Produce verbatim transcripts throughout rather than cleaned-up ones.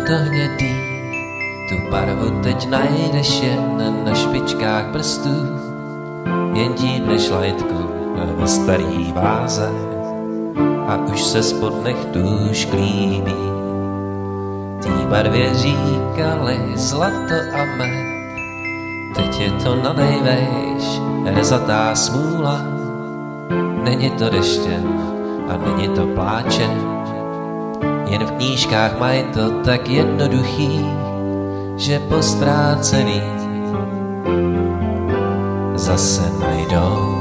zlato hnědý, tu barvu teď najdeš jen na špičkách prstů, jen típneš lajtku ve starý váze a už se spod nechtů šklíbí. Tý barvě říkali zlato a med, teď je to na nejvejš rezatá smůla. Není to deštěm a není to pláčem, jen v knížkách mají to tak jednoduchý, že postrácený zase najdou.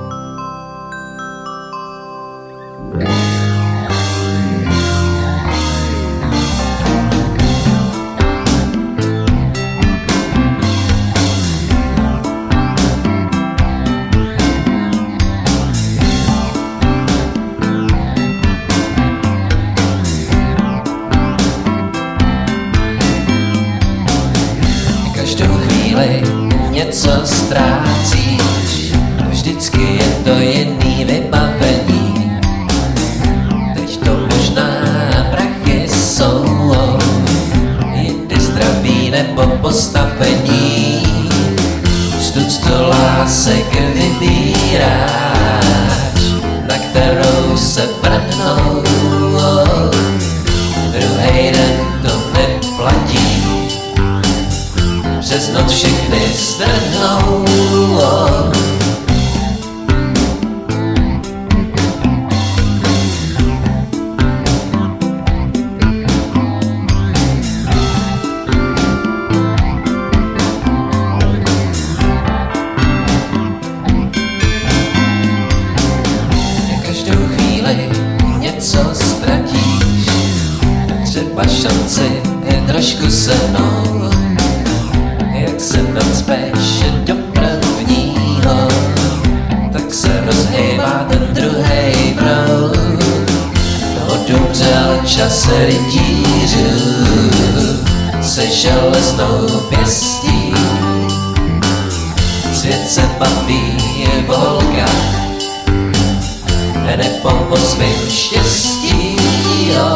Každou chvíli něco ztrácíš, vždycky je to jiný vybavení. Teď to možná prachy jsou, jindy zdraví nebo postavení. Stud sto lásek vybíráš, na kterou se vrhnou. Druhej den to neplatí, přes noc všechny strhnou. Každou chvíli něco ztratíš, třeba šanci trošku se mnou. Jak se nacpeš do prvního, tak se rozhejbá ten druhej proud. Odumřel čas rytířů se železnou pěstí. Svět se baví je volka, nebo po svým štěstí. Jo.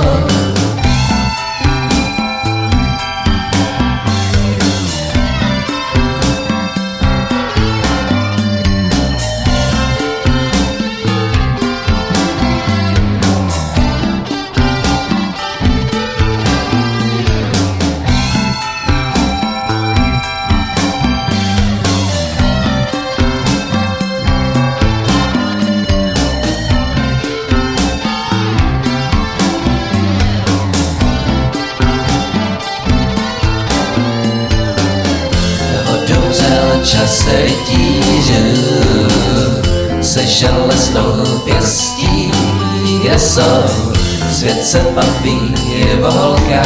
Čas rytířů se železnou pěstí, kde jsou, svět se baví je volka,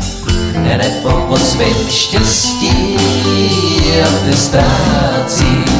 nebo po svým štěstí a ty ztrácíš.